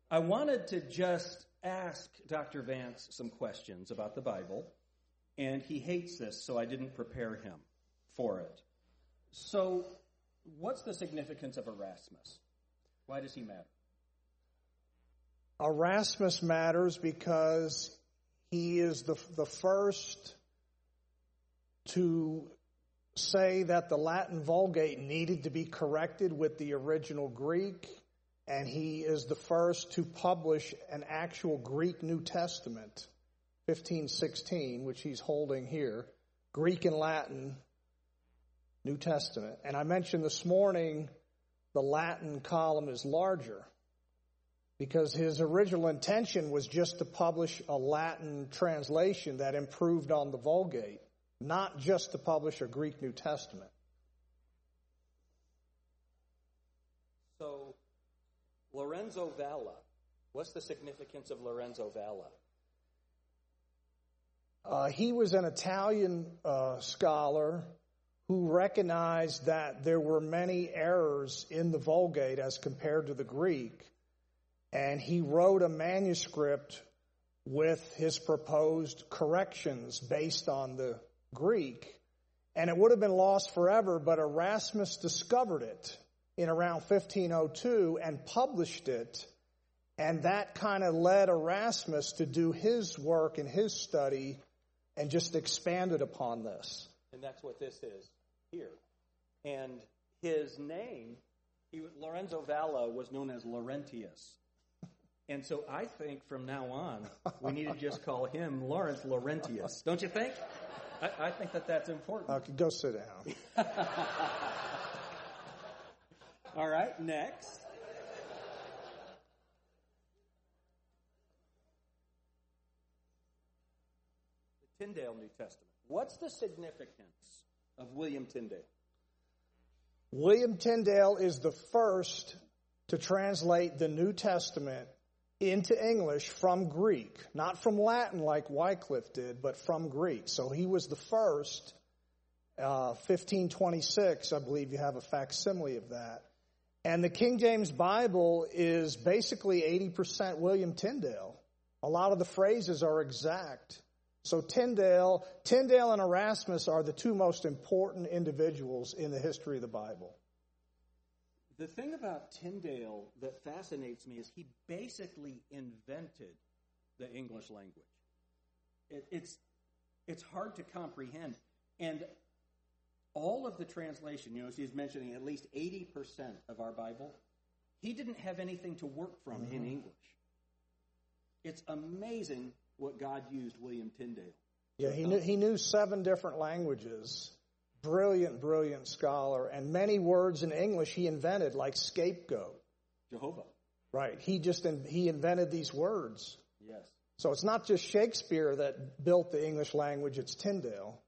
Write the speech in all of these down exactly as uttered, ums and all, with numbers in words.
I wanted to just ask Doctor Vance some questions about the Bible, and he hates this, so I didn't prepare him for it. So, what's the significance of Erasmus? Why does he matter? Erasmus matters because he is the, the first to say that the Latin Vulgate needed to be corrected with the original Greek, and he is the first to publish an actual Greek New Testament, fifteen sixteen, which he's holding here, Greek and Latin New Testament. And I mentioned this morning the Latin column is larger because his original intention was just to publish a Latin translation that improved on the Vulgate, not just to publish a Greek New Testament. So, Lorenzo Valla, what's the significance of Lorenzo Valla? Uh, he was an Italian uh, scholar who recognized that there were many errors in the Vulgate as compared to the Greek, and he wrote a manuscript with his proposed corrections based on the Greek, and it would have been lost forever, but Erasmus discovered it in around fifteen oh two and published it, and that kind of led Erasmus to do his work and his study and just expanded upon this. And that's what this is here. And his name, he, Lorenzo Valla, was known as Laurentius. And so I think from now on, we need to just call him Lawrence Laurentius. Don't you think? I, I think that that's important. Okay, go sit down. All right, next. The Tyndale New Testament. What's the significance of William Tyndale? William Tyndale is the first to translate the New Testament into English from Greek, not from Latin like Wycliffe did, but from Greek. So he was the first, uh, fifteen twenty-six, I believe you have a facsimile of that. And the King James Bible is basically eighty percent William Tyndale. A lot of the phrases are exact. So Tyndale, Tyndale and Erasmus are the two most important individuals in the history of the Bible. The thing about Tyndale that fascinates me is he basically invented the English language. It, it's, it's hard to comprehend. And all of the translation, you know, she's mentioning at least eighty percent of our Bible, he didn't have anything to work from mm-hmm. in English. It's amazing what God used William Tyndale. Yeah, he knew, he knew seven different languages. Brilliant, brilliant scholar. And many words in English he invented, like scapegoat. Jehovah. Right. He just he invented these words. Yes. So it's not just Shakespeare that built the English language, it's Tyndale.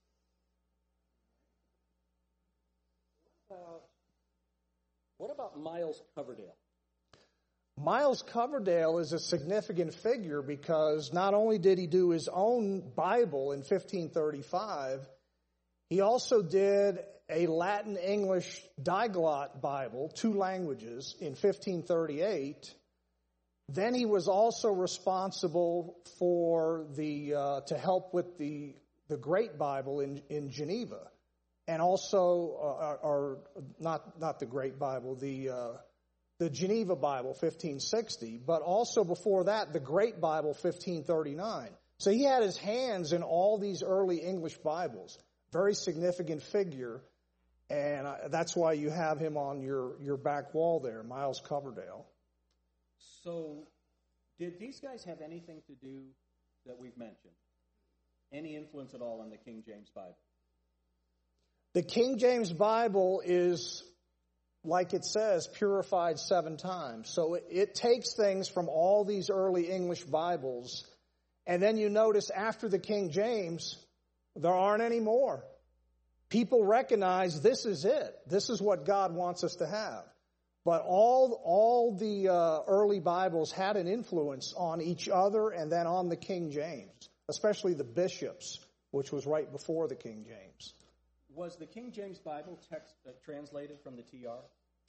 What about, what about Miles Coverdale? Miles Coverdale is a significant figure because not only did he do his own Bible in fifteen thirty-five, he also did a Latin-English diglot Bible, two languages, in fifteen thirty-eight. Then he was also responsible for the uh, to help with the the Great Bible in in Geneva, and also, uh, or not not the Great Bible, the uh, the Geneva Bible, fifteen sixty, but also before that, the Great Bible, fifteen thirty-nine. So he had his hands in all these early English Bibles. Very significant figure, and that's why you have him on your, your back wall there, Miles Coverdale. So, did these guys have anything to do that we've mentioned? Any influence at all on the King James Bible? The King James Bible is, like it says, purified seven times. So it, it takes things from all these early English Bibles, and then you notice after the King James, there aren't any more. People recognize this is it. This is what God wants us to have. But all all the uh, early Bibles had an influence on each other and then on the King James, especially the bishops, which was right before the King James. Was the King James Bible text uh, translated from the T R?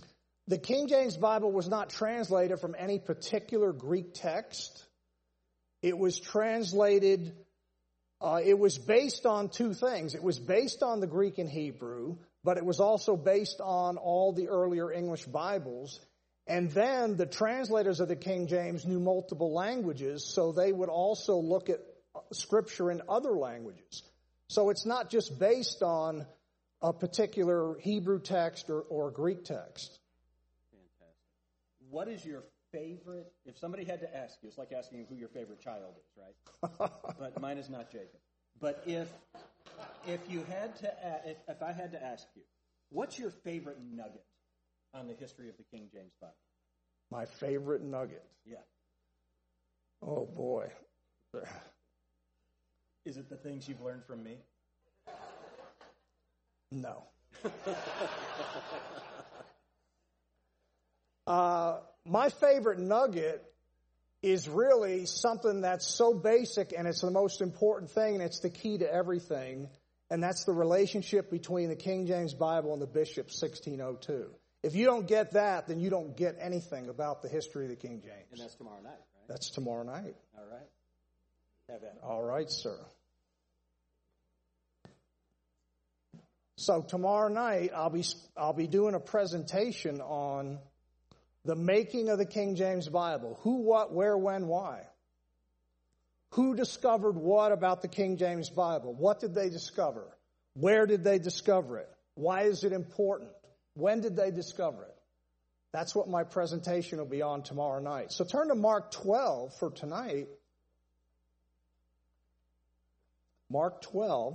the King James Bible was not translated from any particular Greek text. It was translated, uh, it was based on two things. It was based on the Greek and Hebrew, but it was also based on all the earlier English Bibles. And then the translators of the King James knew multiple languages, so they would also look at Scripture in other languages. So it's not just based on a particular Hebrew text or, or Greek text. Fantastic. What is your favorite, if somebody had to ask you, it's like asking who your favorite child is, right? But mine is not Jacob. But if if you had to, if, if I had to ask you, what's your favorite nugget on the history of the King James Bible? My favorite nugget? Yeah. Oh, boy. Is it the things you've learned from me? No. uh, my favorite nugget is really something that's so basic, and it's the most important thing, and it's the key to everything, and that's the relationship between the King James Bible and the Bishop sixteen oh two. If you don't get that, then you don't get anything about the history of the King James. And that's tomorrow night, right? That's tomorrow night. All right. Have that. All right, sir. So tomorrow night, I'll be I'll be doing a presentation on the making of the King James Bible. Who, what, where, when, why. Who discovered what about the King James Bible? What did they discover? Where did they discover it? Why is it important? When did they discover it? That's what my presentation will be on tomorrow night. So turn to Mark twelve for tonight. Mark twelve.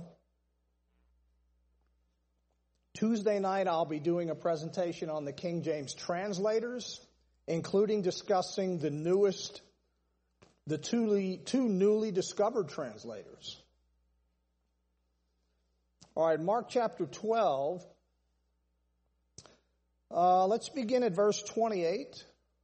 Tuesday night, I'll be doing a presentation on the King James translators, including discussing the newest, the two, two newly discovered translators. All right, Mark chapter twelve. Uh, let's begin at verse twenty-eight.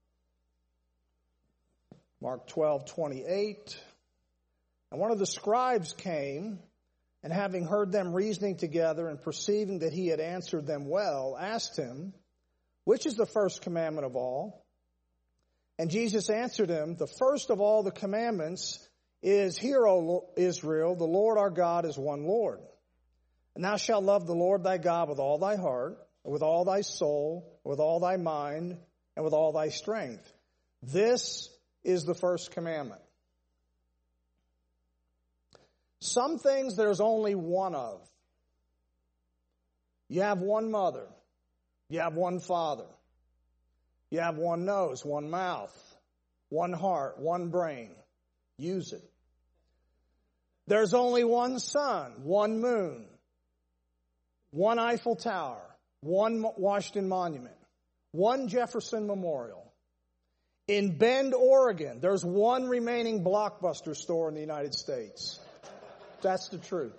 Mark twelve, twenty-eight. And one of the scribes came, and having heard them reasoning together and perceiving that he had answered them well, asked him, which is the first commandment of all? And Jesus answered him, the first of all the commandments is, Hear, O Israel, the Lord our God is one Lord. And thou shalt love the Lord thy God with all thy heart, with all thy soul, with all thy mind, and with all thy strength. This is the first commandment. Some things there's only one of. You have one mother. You have one father. You have one nose, one mouth, one heart, one brain. Use it. There's only one sun, one moon, one Eiffel Tower, one Washington Monument, one Jefferson Memorial. In Bend, Oregon, there's one remaining Blockbuster store in the United States. That's the truth.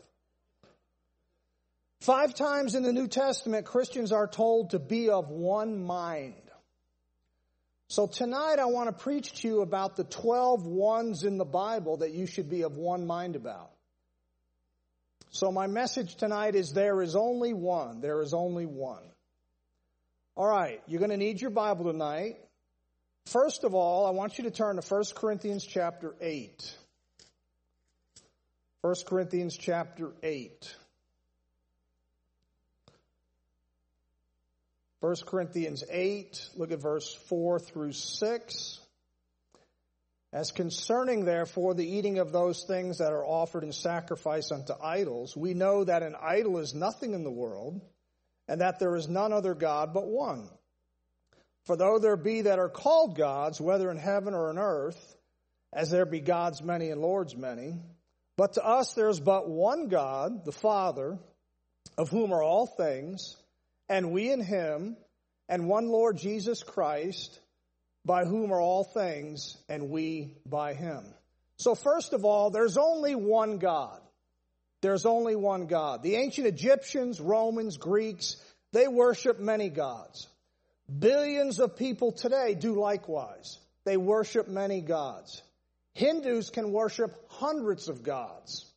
Five times in the New Testament, Christians are told to be of one mind. So tonight I want to preach to you about the twelve ones in the Bible that you should be of one mind about. So my message tonight is there is only one. There is only one. All right, you're going to need your Bible tonight. First of all, I want you to turn to First Corinthians chapter eight. First Corinthians chapter eight. First Corinthians eight, look at verse four through six. As concerning, therefore, the eating of those things that are offered in sacrifice unto idols, we know that an idol is nothing in the world, and that there is none other God but one. For though there be that are called gods, whether in heaven or in earth, as there be gods many and lords many, but to us there is but one God, the Father, of whom are all things, and we in him, and one Lord Jesus Christ, by whom are all things, and we by him. So first of all, there's only one God. There's only one God. The ancient Egyptians, Romans, Greeks, they worship many gods. Billions of people today do likewise. They worship many gods. Hindus can worship hundreds of gods.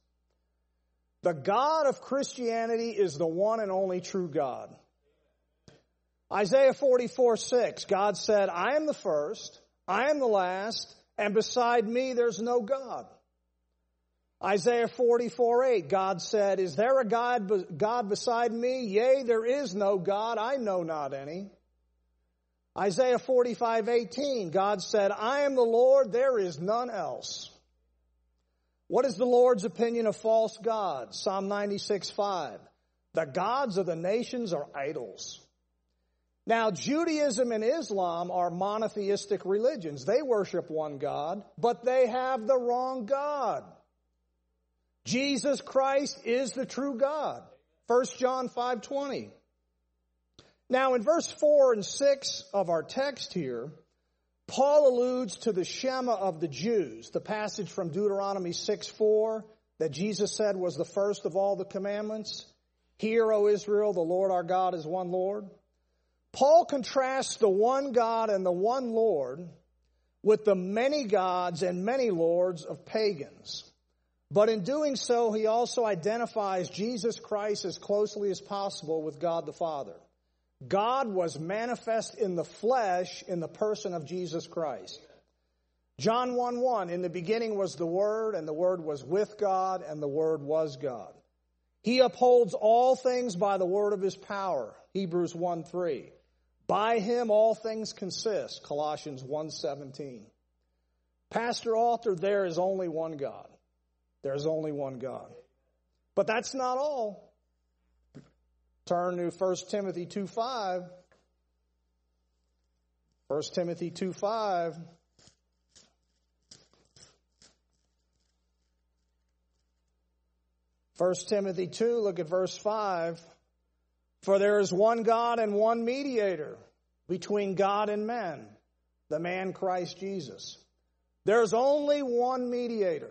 The God of Christianity is the one and only true God. Isaiah forty-four six, God said, I am the first, I am the last, and beside me there's no God. Isaiah forty-four eight, God said, is there a God, God beside me? Yea, there is no God, I know not any. Isaiah forty-five eighteen, God said, I am the Lord, there is none else. What is the Lord's opinion of false gods? Psalm ninety-six five, the gods of the nations are idols. Now, Judaism and Islam are monotheistic religions. They worship one God, but they have the wrong God. Jesus Christ is the true God. First John five twenty. Now, in verse four and six of our text here, Paul alludes to the Shema of the Jews, the passage from Deuteronomy six four that Jesus said was the first of all the commandments. Hear, O Israel, the Lord our God is one Lord. Paul contrasts the one God and the one Lord with the many gods and many lords of pagans. But in doing so, he also identifies Jesus Christ as closely as possible with God the Father. God was manifest in the flesh in the person of Jesus Christ. John one one, in the beginning was the Word, and the Word was with God, and the Word was God. He upholds all things by the word of his power. Hebrews one three. By him all things consist. Colossians one seventeen. Pastor Alter, there is only one God. There is only one God. But that's not all. Turn to First Timothy two five. First Timothy two five. First Timothy two, look at verse five. For there is one God and one mediator between God and men, the man Christ Jesus. There's only one mediator,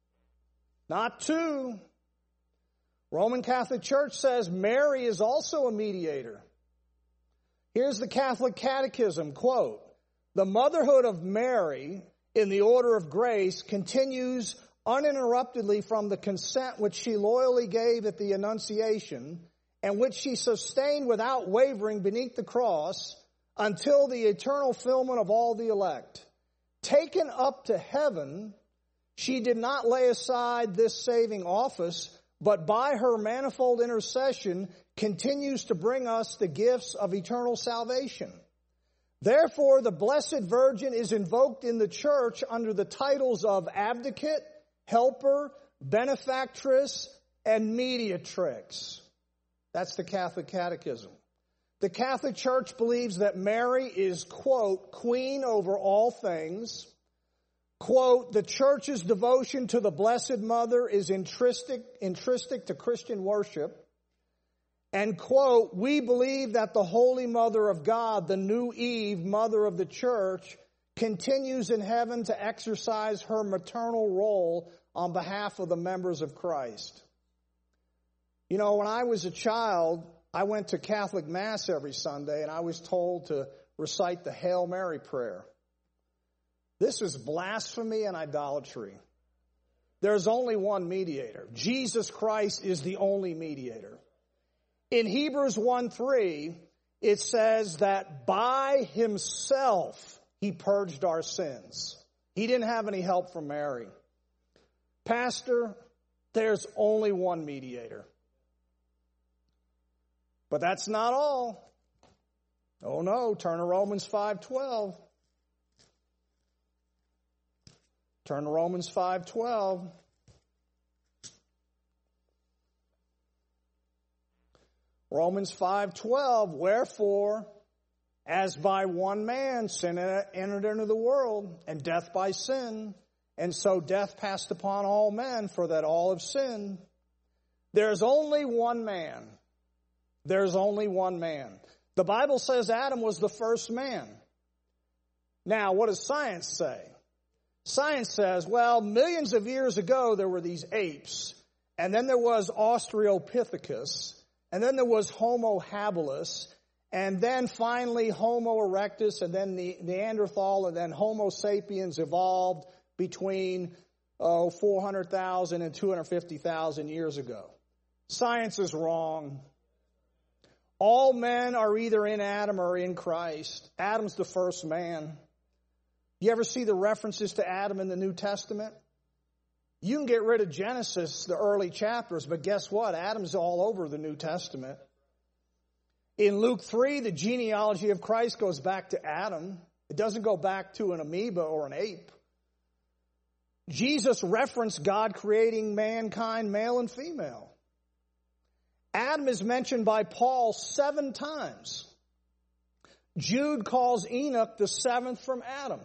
not two. Roman Catholic Church says Mary is also a mediator. Here's the Catholic Catechism, quote, the motherhood of Mary in the order of grace continues uninterruptedly from the consent which she loyally gave at the Annunciation and which she sustained without wavering beneath the cross until the eternal fulfillment of all the elect. Taken up to heaven, she did not lay aside this saving office, but by her manifold intercession continues to bring us the gifts of eternal salvation. Therefore, the Blessed Virgin is invoked in the Church under the titles of Advocate, Helper, Benefactress, and Mediatrix. That's the Catholic Catechism. The Catholic Church believes that Mary is, quote, queen over all things. Quote, the Church's devotion to the Blessed Mother is intrinsic, intrinsic to Christian worship. And, quote, we believe that the Holy Mother of God, the new Eve, Mother of the Church, continues in heaven to exercise her maternal role on behalf of the members of Christ. You know, when I was a child, I went to Catholic Mass every Sunday, and I was told to recite the Hail Mary prayer. This is blasphemy and idolatry. There's only one mediator. Jesus Christ is the only mediator. In Hebrews one three, it says that by himself he purged our sins. He didn't have any help from Mary. Pastor, there's only one mediator. But that's not all. Oh no, turn to Romans five twelve. Turn to Romans five twelve. Romans five twelve, wherefore, as by one man sin entered into the world, and death by sin, and so death passed upon all men, for that all have sinned. There's only one man. There's only one man. The Bible says Adam was the first man. Now, what does science say? Science says, well, millions of years ago there were these apes, and then there was Australopithecus, and then there was Homo habilis, and then finally Homo erectus, and then the Neanderthal, and then Homo sapiens evolved between oh, four hundred thousand and two hundred fifty thousand years ago. Science is wrong. All men are either in Adam or in Christ. Adam's the first man. You ever see the references to Adam in the New Testament? You can get rid of Genesis, the early chapters, but guess what? Adam's all over the New Testament. In Luke three, the genealogy of Christ goes back to Adam. It doesn't go back to an amoeba or an ape. Jesus referenced God creating mankind, male and female. Adam is mentioned by Paul seven times. Jude calls Enoch the seventh from Adam.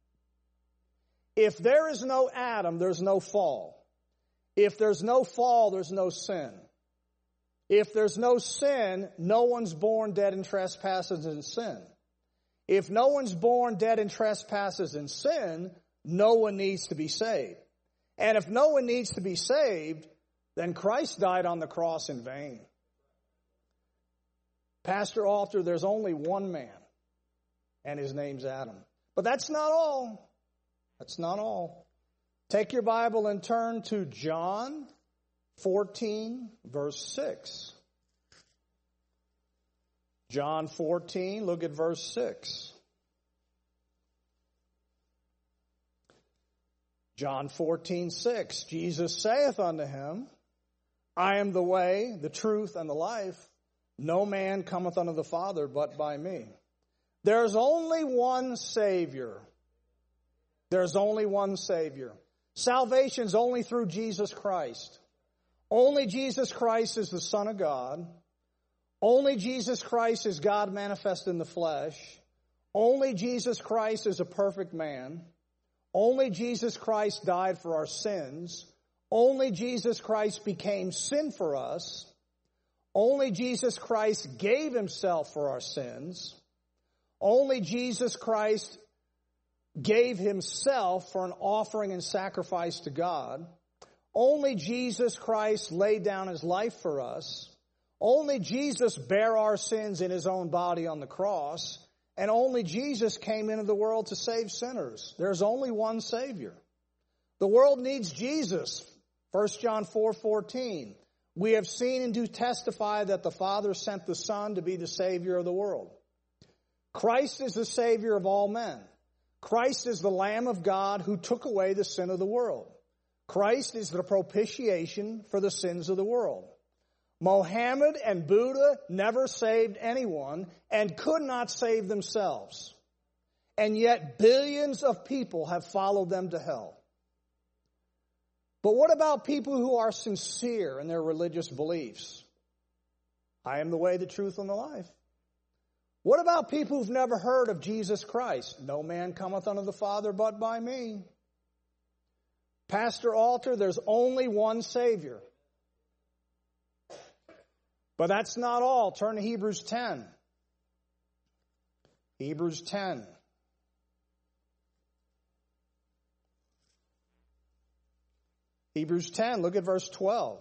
If there is no Adam, there's no fall. If there's no fall, there's no sin. If there's no sin, no one's born dead in trespasses and sin. If no one's born dead in trespasses and sin, no one needs to be saved. And if no one needs to be saved, then Christ died on the cross in vain. Pastor Alter, there's only one man, and his name's Adam. But that's not all. That's not all. Take your Bible and turn to John fourteen, verse six. John fourteen, look at verse six. John fourteen, six. Jesus saith unto him, I am the way, the truth, and the life. No man cometh unto the Father but by me. There's only one Savior. There's only one Savior. Salvation's only through Jesus Christ. Only Jesus Christ is the Son of God. Only Jesus Christ is God manifest in the flesh. Only Jesus Christ is a perfect man. Only Jesus Christ died for our sins. Only Jesus Christ became sin for us. Only Jesus Christ gave himself for our sins. Only Jesus Christ gave himself for an offering and sacrifice to God. Only Jesus Christ laid down his life for us. Only Jesus bare our sins in his own body on the cross. And only Jesus came into the world to save sinners. There's only one Savior. The world needs Jesus. First John four fourteen. We have seen and do testify that the Father sent the Son to be the Savior of the world. Christ is the Savior of all men. Christ is the Lamb of God who took away the sin of the world. Christ is the propitiation for the sins of the world. Mohammed and Buddha never saved anyone and could not save themselves. And yet billions of people have followed them to hell. But what about people who are sincere in their religious beliefs? I am the way, the truth, and the life. What about people who've never heard of Jesus Christ? No man cometh unto the Father but by me. Pastor Alter, there's only one Savior. But that's not all. Turn to Hebrews ten. Hebrews ten. Hebrews ten, look at verse twelve.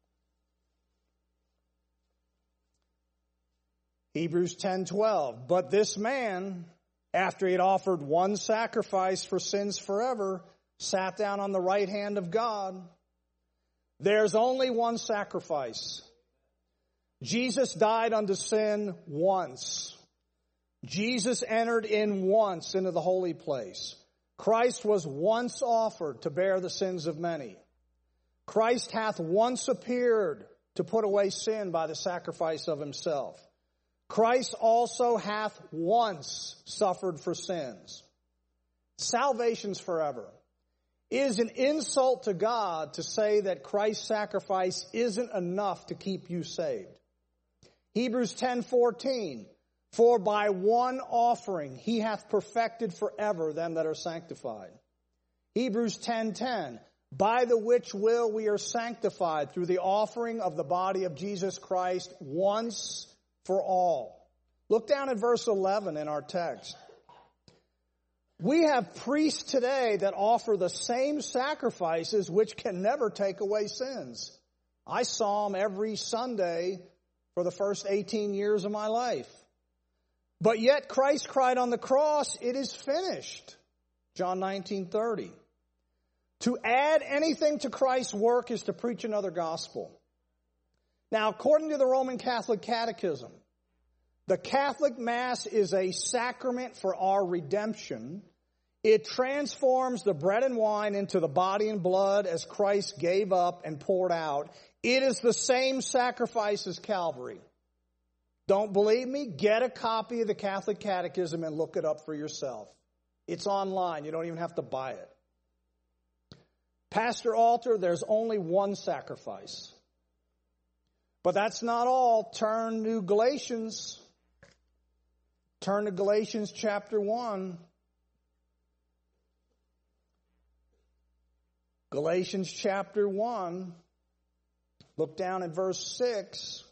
Hebrews ten twelve. But this man, after he had offered one sacrifice for sins forever, sat down on the right hand of God. There's only one sacrifice. Jesus died unto sin once. Jesus entered in once into the holy place. Christ was once offered to bear the sins of many. Christ hath once appeared to put away sin by the sacrifice of himself. Christ also hath once suffered for sins. Salvation's forever. It is an insult to God to say that Christ's sacrifice isn't enough to keep you saved. Hebrews ten fourteen. For by one offering he hath perfected forever them that are sanctified. Hebrews ten ten. By the which will we are sanctified through the offering of the body of Jesus Christ once for all. Look down at verse eleven in our text. We have priests today that offer the same sacrifices which can never take away sins. I saw them every Sunday for the first eighteen years of my life. But yet Christ cried on the cross, it is finished. John nineteen thirty. To add anything to Christ's work is to preach another gospel. Now, according to the Roman Catholic Catechism, The Catholic Mass is a sacrament for our redemption. It transforms the bread and wine into the body and blood as Christ gave up and poured out. It is the same sacrifice as Calvary. Don't believe me? Get a copy of the Catholic Catechism and look it up for yourself. It's online. You don't even have to buy it. Pastor Alter, there's only one sacrifice. But that's not all. Turn to Galatians. Turn to Galatians chapter one. Galatians chapter one. Look down at verse six.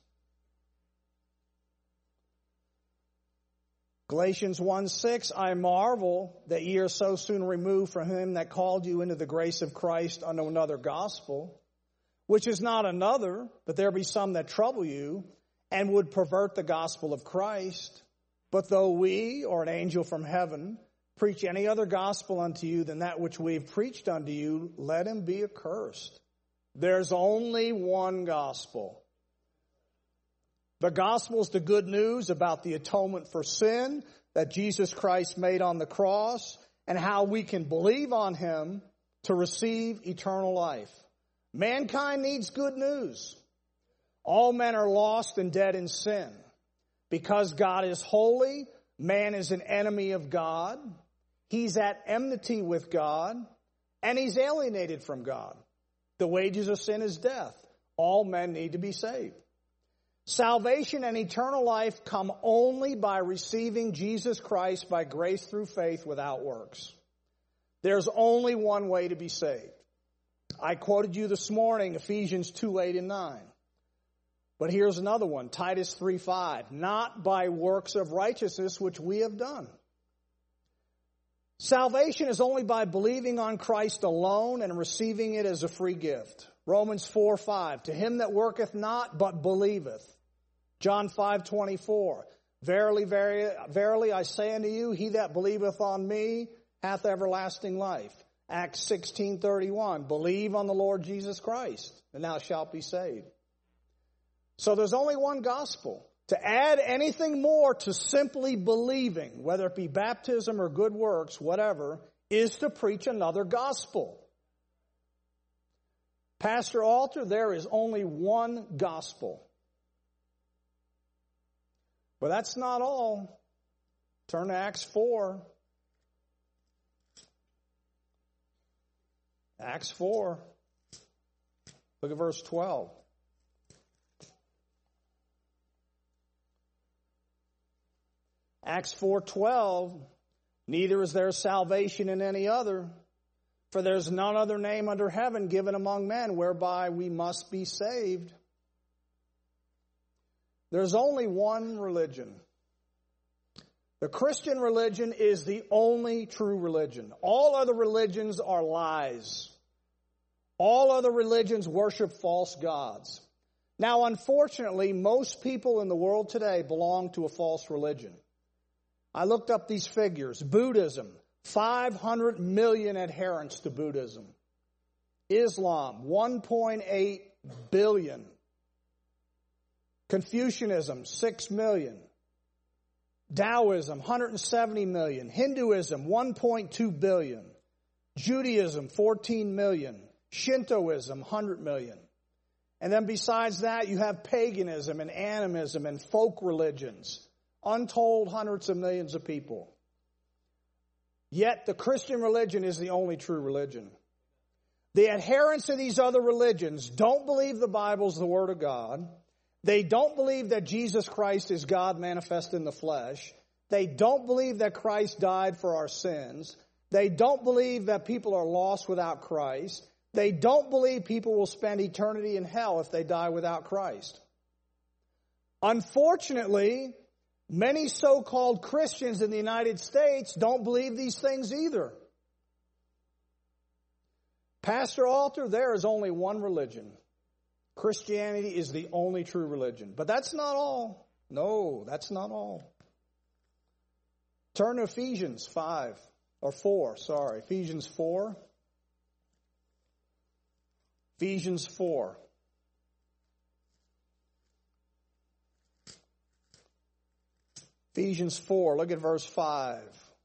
Galatians one six, I marvel that ye are so soon removed from him that called you into the grace of Christ unto another gospel, which is not another, but there be some that trouble you, and would pervert the gospel of Christ. But though we, or an angel from heaven, preach any other gospel unto you than that which we have preached unto you, let him be accursed. There's only one gospel. The gospel is the good news about the atonement for sin that Jesus Christ made on the cross and how we can believe on him to receive eternal life. Mankind needs good news. All men are lost and dead in sin. Because God is holy, man is an enemy of God. He's at enmity with God, and he's alienated from God. The wages of sin is death. All men need to be saved. Salvation and eternal life come only by receiving Jesus Christ by grace through faith without works. There's only one way to be saved. I quoted you this morning, Ephesians two, eight, and nine. But here's another one, Titus three, five. Not by works of righteousness which we have done. Salvation is only by believing on Christ alone and receiving it as a free gift. Romans four, five. To him that worketh not, but believeth. John five, twenty-four. Verily, verily, verily, I say unto you, he that believeth on me hath everlasting life. Acts sixteen, thirty-one. Believe on the Lord Jesus Christ, and thou shalt be saved. So there's only one gospel. To add anything more to simply believing, whether it be baptism or good works, whatever, is to preach another gospel. Pastor Alter, there is only one gospel. But that's not all. Turn to Acts four. Acts four. Look at verse twelve. Acts four twelve, neither is there salvation in any other, for there's none other name under heaven given among men whereby we must be saved. There's only one religion. The Christian religion is the only true religion. All other religions are lies. All other religions worship false gods. Now, unfortunately, most people in the world today belong to a false religion. I looked up these figures. Buddhism, five hundred million adherents to Buddhism. Islam, one point eight billion. Confucianism, six million. Taoism, one hundred seventy million. Hinduism, one point two billion. Judaism, fourteen million. Shintoism, one hundred million. And then besides that, you have paganism and animism and folk religions. Untold hundreds of millions of people. Yet the Christian religion is the only true religion. The adherents of these other religions don't believe the Bible's the Word of God. They don't believe that Jesus Christ is God manifest in the flesh. They don't believe that Christ died for our sins. They don't believe that people are lost without Christ. They don't believe people will spend eternity in hell if they die without Christ. Unfortunately, many so-called Christians in the United States don't believe these things either. Pastor Alter, there is only one religion. Christianity is the only true religion. But that's not all. No, that's not all. Turn to Ephesians five, or four, sorry. Ephesians four. Ephesians four. Ephesians four, look at verse five.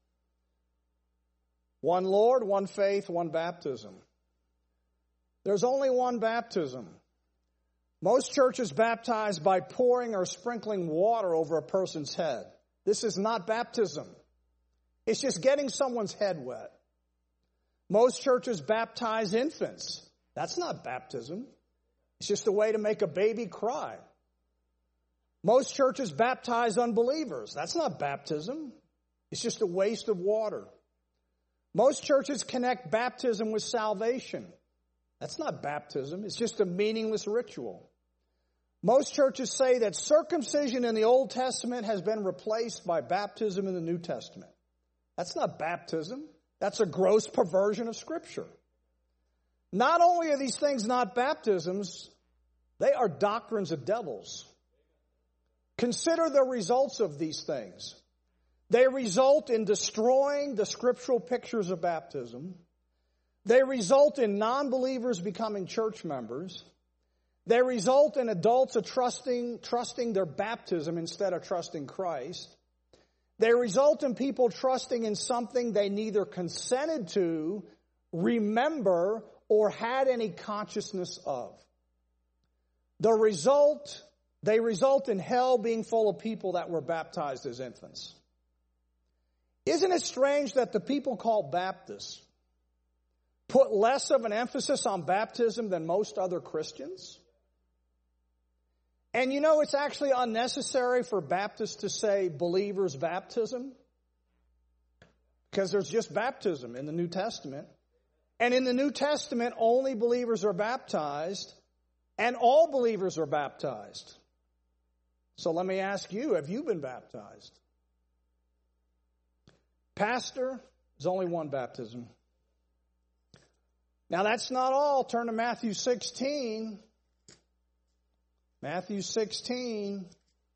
One Lord, one faith, one baptism. There's only one baptism. Most churches baptize by pouring or sprinkling water over a person's head. This is not baptism. It's just getting someone's head wet. Most churches baptize infants. That's not baptism. It's just a way to make a baby cry. Most churches baptize unbelievers. That's not baptism. It's just a waste of water. Most churches connect baptism with salvation. That's not baptism. It's just a meaningless ritual. Most churches say that circumcision in the Old Testament has been replaced by baptism in the New Testament. That's not baptism. That's a gross perversion of Scripture. Not only are these things not baptisms, they are doctrines of devils. Consider the results of these things. They result in destroying the scriptural pictures of baptism. They result in non-believers becoming church members. They result in adults trusting, trusting their baptism instead of trusting Christ. They result in people trusting in something they neither consented to, remember, or had any consciousness of. The result, they result in hell being full of people that were baptized as infants. Isn't it strange that the people called Baptists put less of an emphasis on baptism than most other Christians? And you know, it's actually unnecessary for Baptists to say believers' baptism, because there's just baptism in the New Testament. And in the New Testament, only believers are baptized, and all believers are baptized. So let me ask you, have you been baptized? Pastor, there's only one baptism. Now that's not all. Turn to Matthew sixteen. Matthew sixteen.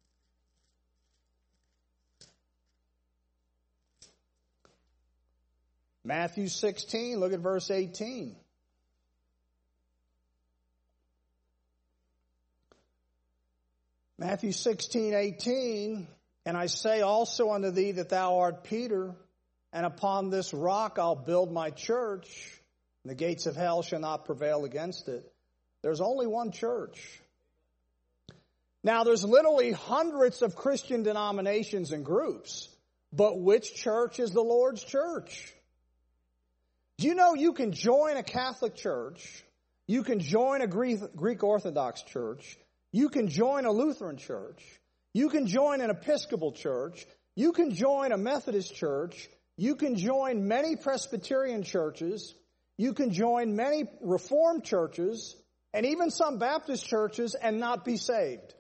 Matthew sixteen, look at verse eighteen. Matthew sixteen, eighteen. And I say also unto thee that thou art Peter, and upon this rock I'll build my church, and the gates of hell shall not prevail against it. There's only one church. Now, there's literally hundreds of Christian denominations and groups, but which church is the Lord's church? Do you know you can join a Catholic church, you can join a Greek Orthodox church, you can join a Lutheran church, you can join an Episcopal church, you can join a Methodist church, you can join many Presbyterian churches, you can join many Reformed churches, and even some Baptist churches and not be saved.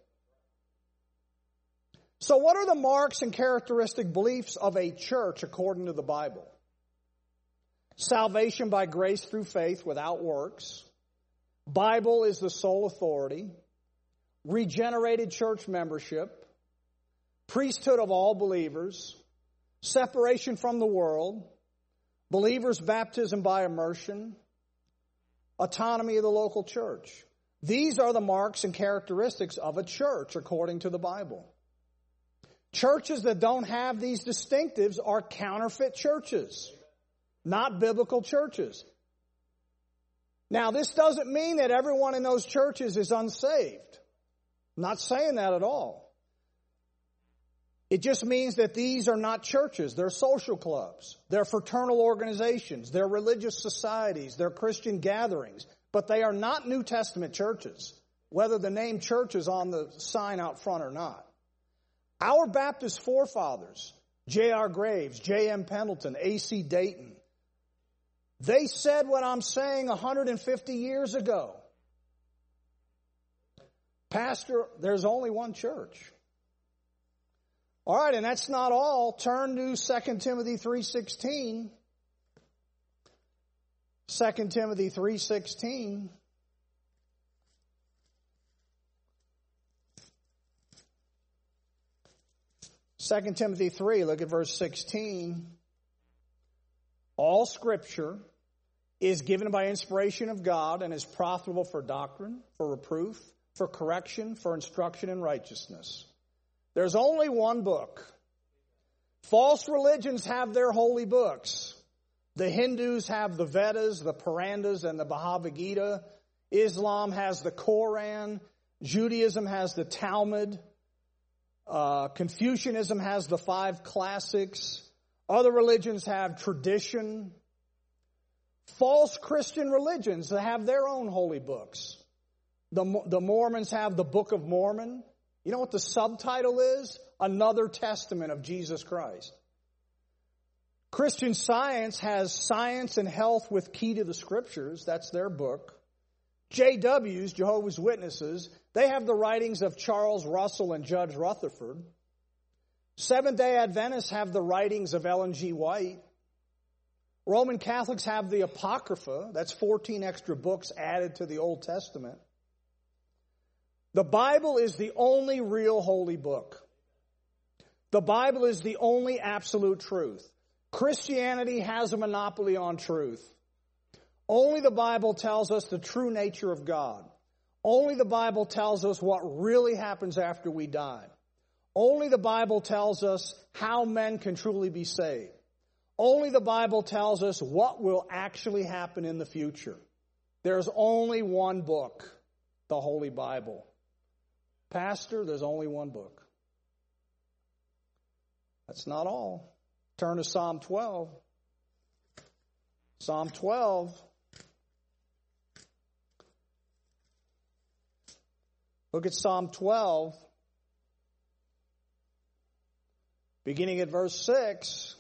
So what are the marks and characteristic beliefs of a church according to the Bible? Salvation by grace through faith without works. Bible is the sole authority. Regenerated church membership. Priesthood of all believers. Separation from the world. Believers' baptism by immersion. Autonomy of the local church. These are the marks and characteristics of a church according to the Bible. Churches that don't have these distinctives are counterfeit churches, not biblical churches. Now, this doesn't mean that everyone in those churches is unsaved. I'm not saying that at all. It just means that these are not churches. They're social clubs. They're fraternal organizations. They're religious societies. They're Christian gatherings. But they are not New Testament churches, whether the name church is on the sign out front or not. Our Baptist forefathers, J R Graves, J M Pendleton, A C Dayton, they said what I'm saying one hundred fifty years ago. Pastor, there's only one church. All right, and that's not all. Turn to Second Timothy three sixteen. Second Timothy three sixteen. Second Timothy three, look at verse sixteen. All Scripture is given by inspiration of God and is profitable for doctrine, for reproof, for correction, for instruction in righteousness. There's only one book. False religions have their holy books. The Hindus have the Vedas, the Purandas, and the Bhagavad Gita. Islam has the Quran. Judaism has the Talmud. Uh, Confucianism has the five classics. Other religions have tradition. False Christian religions have their own holy books. The, the Mormons have the Book of Mormon. You know what the subtitle is? Another Testament of Jesus Christ. Christian Science has Science and Health with Key to the Scriptures. That's their book. J Ws, Jehovah's Witnesses, they have the writings of Charles Russell and Judge Rutherford. Seventh-day Adventists have the writings of Ellen G. White. Roman Catholics have the Apocrypha. That's fourteen extra books added to the Old Testament. The Bible is the only real holy book. The Bible is the only absolute truth. Christianity has a monopoly on truth. Only the Bible tells us the true nature of God. Only the Bible tells us what really happens after we die. Only the Bible tells us how men can truly be saved. Only the Bible tells us what will actually happen in the future. There's only one book, the Holy Bible. Pastor, there's only one book. That's not all. Turn to Psalm twelve. Psalm twelve. Look at Psalm twelve. Beginning at verse six.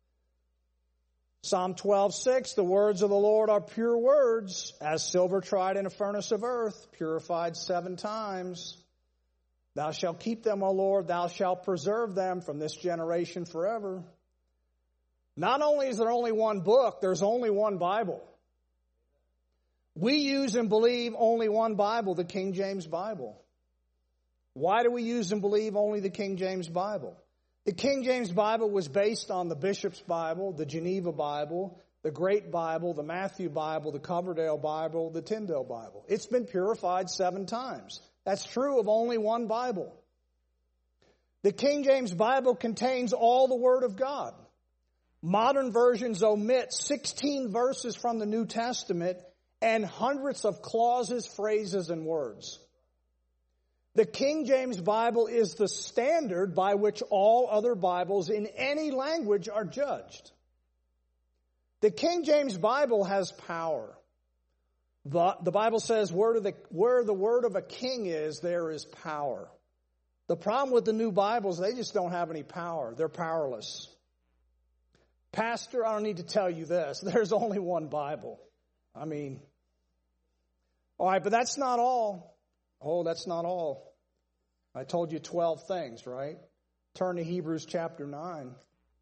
Psalm twelve, six, the words of the Lord are pure words, as silver tried in a furnace of earth, purified seven times. Thou shalt keep them, O Lord, thou shalt preserve them from this generation forever. Not only is there only one book, there's only one Bible. We use and believe only one Bible, the King James Bible. Why do we use and believe only the King James Bible? The King James Bible was based on the Bishop's Bible, the Geneva Bible, the Great Bible, the Matthew Bible, the Coverdale Bible, the Tyndale Bible. It's been purified seven times. That's true of only one Bible. The King James Bible contains all the Word of God. Modern versions omit sixteen verses from the New Testament and hundreds of clauses, phrases, and words. The King James Bible is the standard by which all other Bibles in any language are judged. The King James Bible has power. The, the Bible says where the, where the word of a king is, there is power. The problem with the new Bibles, they just don't have any power. They're powerless. Pastor, I don't need to tell you this. There's only one Bible. I mean, all right, but that's not all. Oh, that's not all. I told you twelve things, right? Turn to Hebrews chapter nine.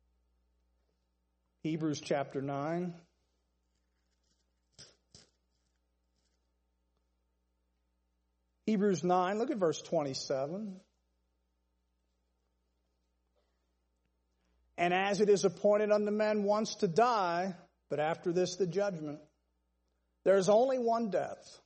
Hebrews chapter nine. Hebrews nine, look at verse twenty-seven. And as it is appointed unto men once to die, but after this the judgment. There's only one death.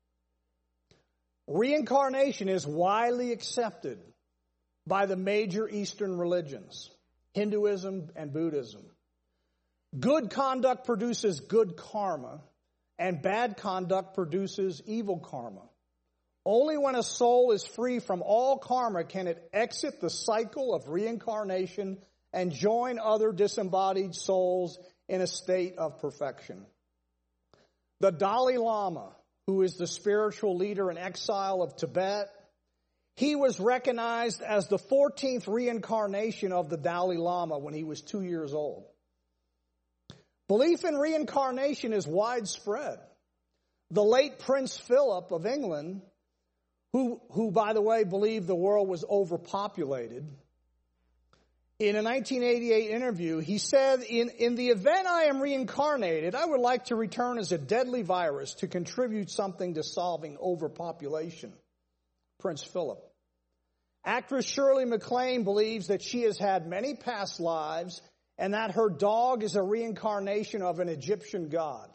Reincarnation is widely accepted by the major Eastern religions, Hinduism and Buddhism. Good conduct produces good karma, and bad conduct produces evil karma. Only when a soul is free from all karma can it exit the cycle of reincarnation and join other disembodied souls in a state of perfection. The Dalai Lama, who is the spiritual leader in exile of Tibet, he was recognized as the fourteenth reincarnation of the Dalai Lama when he was two years old. Belief in reincarnation is widespread. The late Prince Philip of England, who, who by the way, believed the world was overpopulated, in a nineteen eighty-eight interview, he said, in, in the event I am reincarnated, I would like to return as a deadly virus to contribute something to solving overpopulation. Prince Philip. Actress Shirley MacLaine believes that she has had many past lives and that her dog is a reincarnation of an Egyptian god.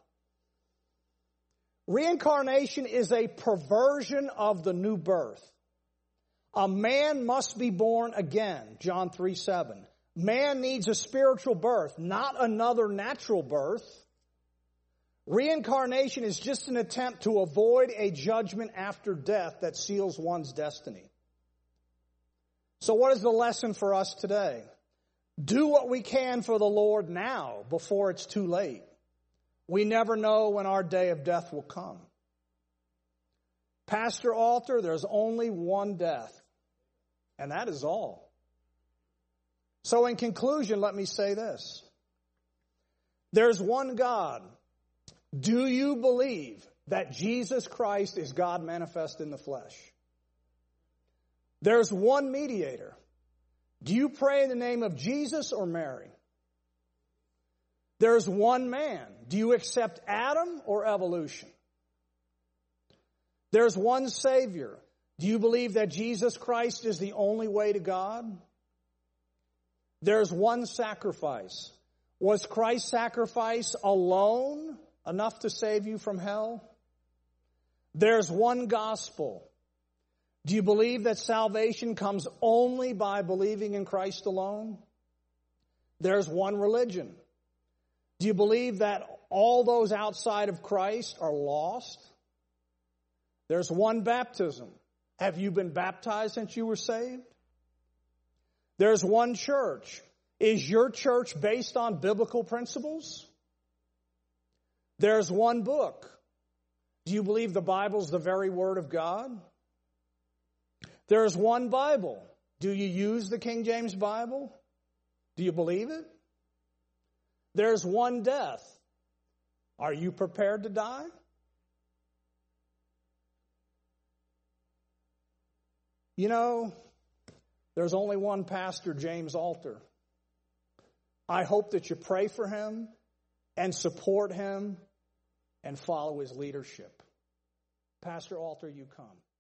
Reincarnation is a perversion of the new birth. A man must be born again, John three seven. Man needs a spiritual birth, not another natural birth. Reincarnation is just an attempt to avoid a judgment after death that seals one's destiny. So what is the lesson for us today? Do what we can for the Lord now before it's too late. We never know when our day of death will come. Pastor Alter, there's only one death, and that is all. So in conclusion, let me say this. There's one God. Do you believe that Jesus Christ is God manifest in the flesh? There's one mediator. Do you pray in the name of Jesus or Mary? There's one man. Do you accept Adam or evolution? There's one Savior. Do you believe that Jesus Christ is the only way to God? There's one sacrifice. Was Christ's sacrifice alone enough to save you from hell? There's one gospel. Do you believe that salvation comes only by believing in Christ alone? There's one religion. Do you believe that all those outside of Christ are lost? There's one baptism. Have you been baptized since you were saved? There's one church. Is your church based on biblical principles? There's one book. Do you believe the Bible's the very Word of God? There's one Bible. Do you use the King James Bible? Do you believe it? There's one death. Are you prepared to die? You know, there's only one Pastor James Alter. I hope that you pray for him and support him and follow his leadership. Pastor Alter, you come.